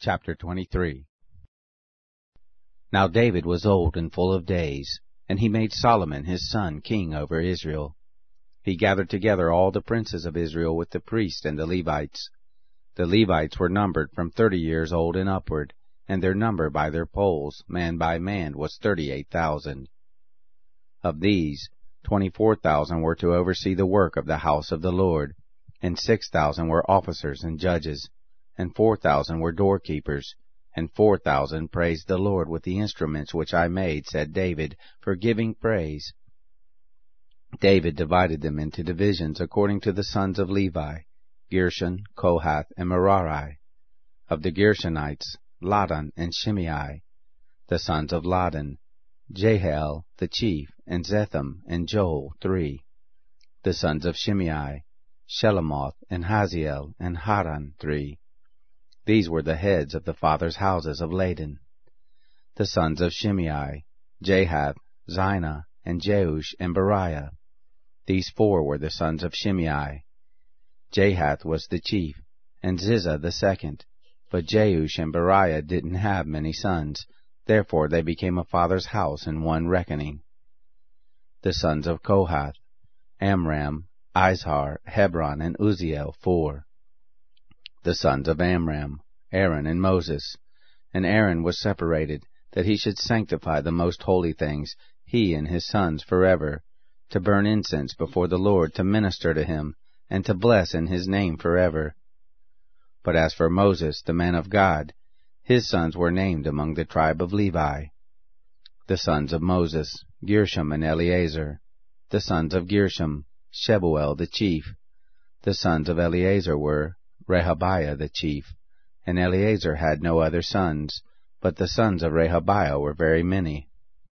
Chapter 23. Now David was old and full of days, and he made Solomon his son king over Israel. He gathered together all the princes of Israel with the priests and the Levites. The Levites were numbered from 30 years old and upward, and their number by their polls, man by man, was 38,000. Of these, 24,000 were to oversee the work of the house of the Lord, and 6,000 were officers and judges, and 4,000 were doorkeepers, and 4,000 praised the Lord with the instruments which I made, said David, for giving praise. David divided them into divisions according to the sons of Levi, Gershon, Kohath, and Merari. Of the Gershonites, Ladan and Shimei. The sons of Ladan, Jehiel the chief, and Zetham and Joel, 3. The sons of Shimei, Shelomoth and Haziel and Haran, 3. These were the heads of the fathers' houses of Ladan. The sons of Shimei, Jahath, Zina, and Jeush, and Beriah. These 4 were the sons of Shimei. Jahath was the chief, and Ziza the second, but Jeush and Beriah didn't have many sons, therefore they became a father's house in one reckoning. The sons of Kohath, Amram, Izhar, Hebron, and Uzziel, 4. The sons of Amram, Aaron and Moses. And Aaron was separated, that he should sanctify the most holy things, he and his sons forever, to burn incense before the Lord, to minister to him, and to bless in his name forever. But as for Moses, the man of God, his sons were named among the tribe of Levi. The sons of Moses, Gershom and Eleazar. The sons of Gershom, Shebuel the chief. The sons of Eleazar were Rehabiah the chief, and Eleazar had no other sons, but the sons of Rehabiah were very many.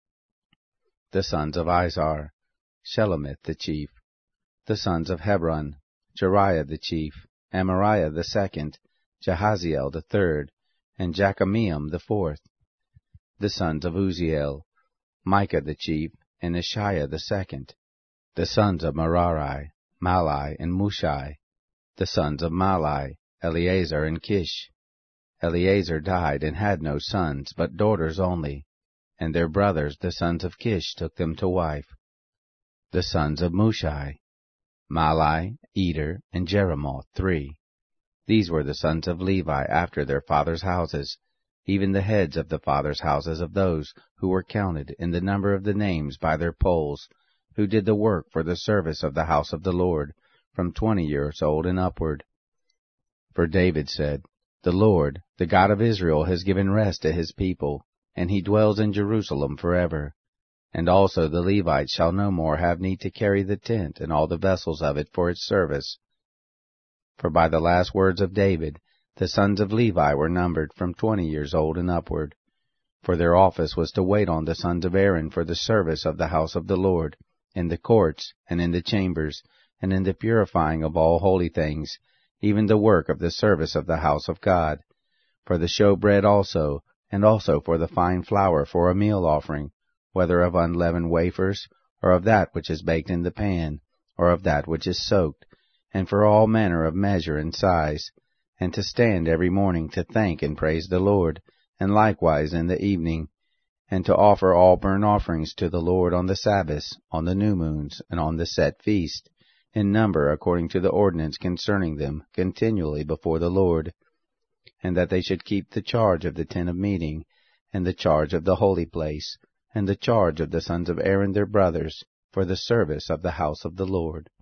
The sons of Izhar, Shelomith the chief. The sons of Hebron, Jeriah the chief, Amariah the second, Jahaziel the third, and Jekameam the fourth. The sons of Uzziel, Micah the chief, and Ishiah the second. The sons of Merari, Malai and Mushai. The sons of Malai, Eleazar and Kish. Eleazar died and had no sons, but daughters only, and their brothers the sons of Kish took them to wife. The sons of Mushai, Malai, Eder, and Jeremoth, 3. These were the sons of Levi after their fathers' houses, even the heads of the fathers' houses of those who were counted in the number of the names by their polls, who did the work for the service of the house of the Lord, from 20 years old and upward. For David said, The Lord, the God of Israel, has given rest to his people, and he dwells in Jerusalem forever. And also the Levites shall no more have need to carry the tent and all the vessels of it for its service. For by the last words of David, the sons of Levi were numbered from 20 years old and upward. For their office was to wait on the sons of Aaron for the service of the house of the Lord, in the courts, and in the chambers, and in the purifying of all holy things, even the work of the service of the house of God, for the showbread also, and also for the fine flour for a meal offering, whether of unleavened wafers, or of that which is baked in the pan, or of that which is soaked, and for all manner of measure and size, and to stand every morning to thank and praise the Lord, and likewise in the evening, and to offer all burnt offerings to the Lord on the Sabbaths, on the new moons, and on the set feast, in number according to the ordinance concerning them, continually before the Lord, and that they should keep the charge of the tent of meeting, and the charge of the holy place, and the charge of the sons of Aaron their brothers, for the service of the house of the Lord.